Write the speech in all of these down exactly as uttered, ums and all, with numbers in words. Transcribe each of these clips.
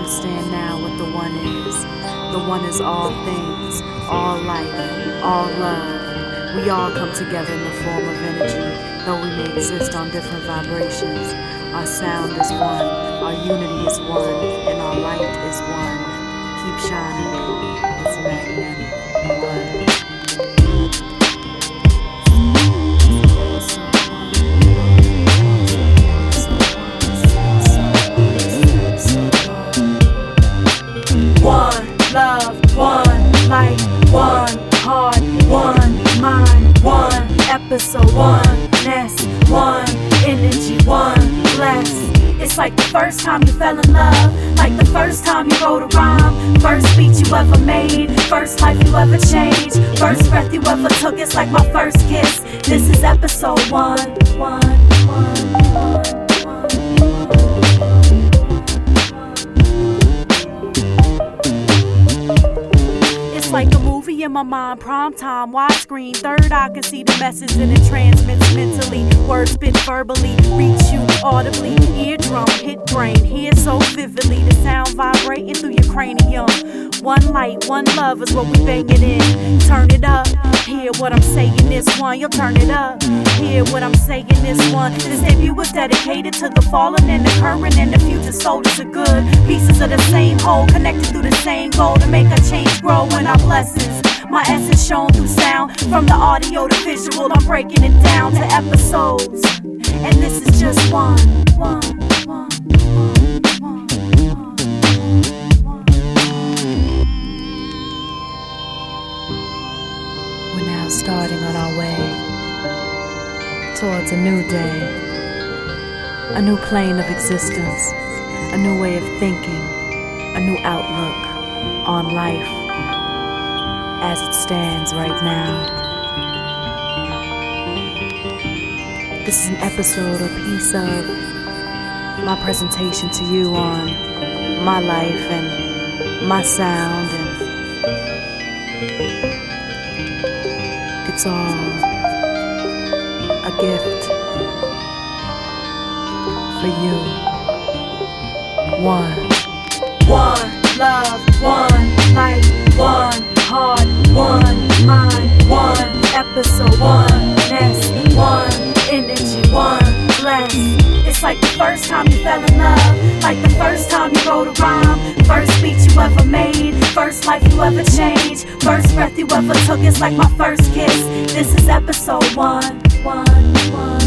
understand now what the one is. The one is all things, all life, all love. We all come together in the form of energy, though we may exist on different vibrations. Our sound is one, our unity is one, and our light is one. Keep shining, it's magnetic. One. Love, one light, one heart, one mind, one episode, oneness, one energy, one bless. It's like the first time you fell in love, like the first time you wrote a rhyme, first beat you ever made, first life you ever changed, first breath you ever took. It's like my first kiss. This is episode one, one, one, one. Like a movie in my mind, prime time, widescreen, third eye can see the message and it transmits mentally. Words spit verbally, reach you audibly. Eardrum hit brain, hear so vividly. The sound vibrating through your cranium. One light, one love is what we banging in. Turn it up, hear what I'm saying this one. You'll turn it up, hear what I'm saying this one. This debut was dedicated to the fallen and the current and the future soldiers of good. Pieces of the same whole, connected through the same goal to make a change grow in our blessings. My essence shown through sound, from the audio to visual. I'm breaking it down to episodes, and this is just one, one, one, one, one, one. We're now starting on our way towards a new day, a new plane of existence, a new way of thinking, a new outlook on life as it stands right now. This is an episode, a piece of my presentation to you on my life and my sound, and it's all a gift for you. One. One love, one light, one heart, one mind, one episode, oneness, one energy, one bless. It's like the first time you fell in love, like the first time you wrote a rhyme, first beat you ever made, first life you ever changed, first breath you ever took. It's like my first kiss. This is episode one, one, one.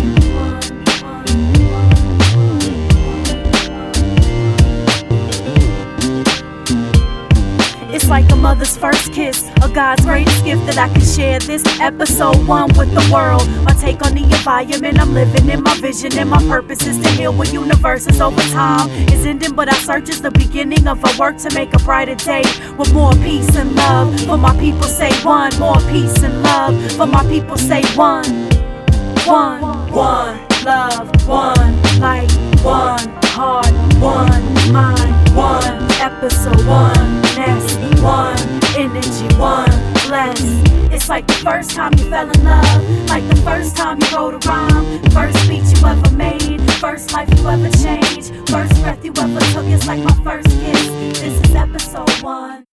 It's like a mother's first kiss, a God's greatest gift that I can share. This episode one with the world. My take on the environment I'm living in, my vision and my purpose is to heal what universes over time is ending, but our search is the beginning of a work to make a brighter day with more peace and love. For my people say one, more peace and love. For my people say one, one, one love, one light, one heart, one mind, one episode, oneness, one energy, one bless. It's like the first time you fell in love, like the first time you wrote a rhyme, first beat you ever made, first life you ever changed, first breath you ever took. It's like my first kiss. This is episode one.